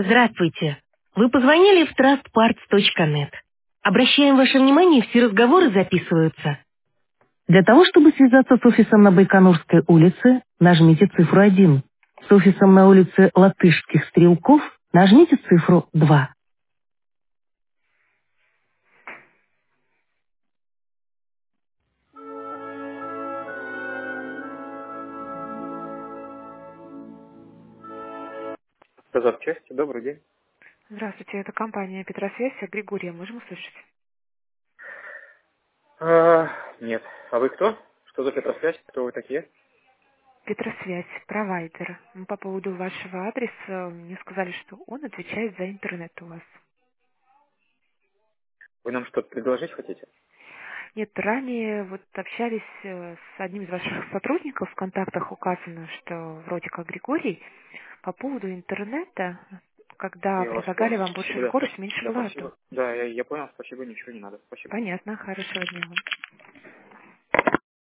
Здравствуйте. Вы позвонили в trustparts.net. Обращаем ваше внимание, все разговоры записываются. Для того, чтобы связаться с офисом на Байконурской улице, нажмите цифру 1. С офисом на улице Латышских Стрелков нажмите цифру 2. Запчасти, добрый день. Здравствуйте, это компания Петросвязь. Григория, можем услышать? Нет. А вы кто? Что за Петросвязь? Кто вы такие? Петросвязь, провайдер. По поводу вашего адреса мне сказали, что он отвечает за интернет у вас. Вы нам что-то предложить хотите? Нет, ранее вот общались с одним из ваших сотрудников, в контактах указано, что вроде как Григорий, по поводу интернета, когда Я вас предлагали понял. вам Спасибо, большую да. скорость, меньшую Да, плату. спасибо. Да, я понял, спасибо, ничего не надо. Спасибо. Понятно, хорошего дня вам.